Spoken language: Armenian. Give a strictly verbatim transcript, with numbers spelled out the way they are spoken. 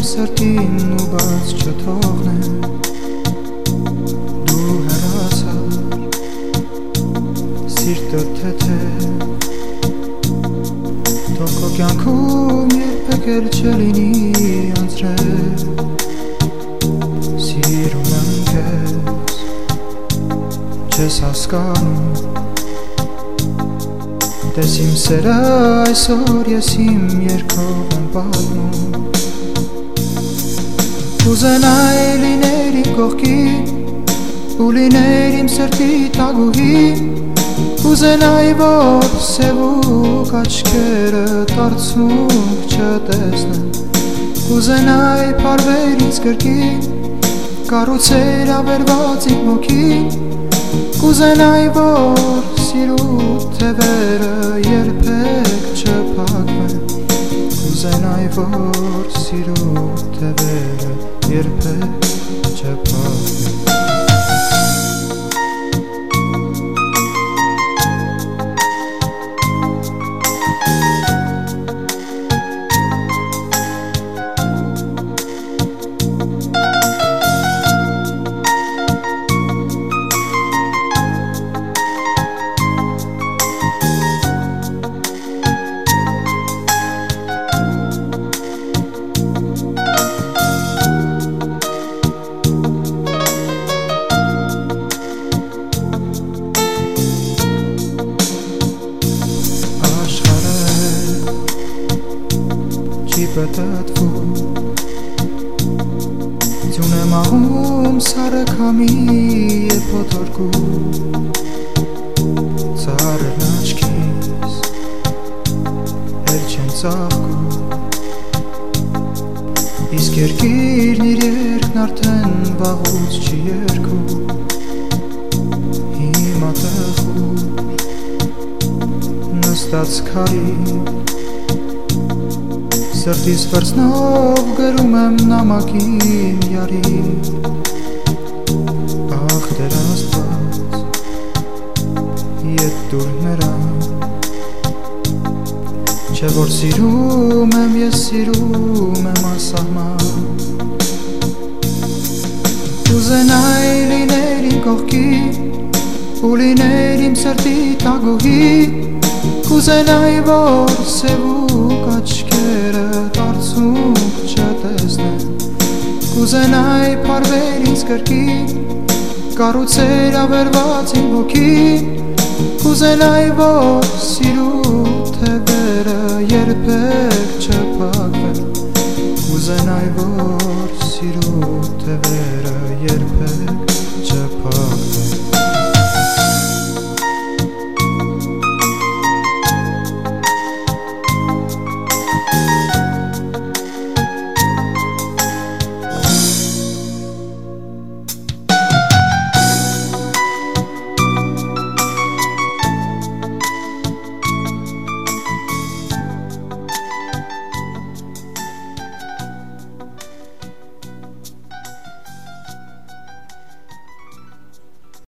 սրտին ու բաց չթողնեմ Դու հեռացար սիրտը թեթե Թող քո կյանքում երբեք էլ չլինի անցրել Սիրում եմ քեզ Չես հասկանում Տես իմ սերը այսօր ես իմ երգով եմ պատմում Կուզենայի լիներ իմ կողքին ու լիներ իմ սրտի տագուհի Կուզենայի որ սևուկ աչքերդ արցունք չտեսնեն Կուզենայի փարվեր ինձ կրկին կառուցեր ավերված իմ հոգին Կուզենայի որ սիրուտ թևերը երբեք չփակվեն Կուզենայի որ սիրուտ թևերը երբեք չփակվեն Պատատվում Ձյուն եմ աղում սարը քամի է փոթորկում Ծառերն աչքիս էլ չեն ծաղկում Իսկ երկիրն իր երկն արդեն վաղուց չի երգում Հիմա տխուր նստած քարի Սրտիս վրձնով գրում եմ նամակին յարի Ախ դեր Աստված, ետ դուր նրան Չէ որ սիրում եմ, ես սիրում եմ ասահման Կուզենայի լիներ իմ կողքին ու լիներ իմ սրտի տագուհի Կուզենայի որ սևուկ աչքերդ արցունք չտեսնեն Կուզենայի փարվեր ինձ կրկին կառուցեր ավերված իմ հոգին Կուզենայի որ սիրուտ թևերը երբեք չփակվեն Կուզենայի որ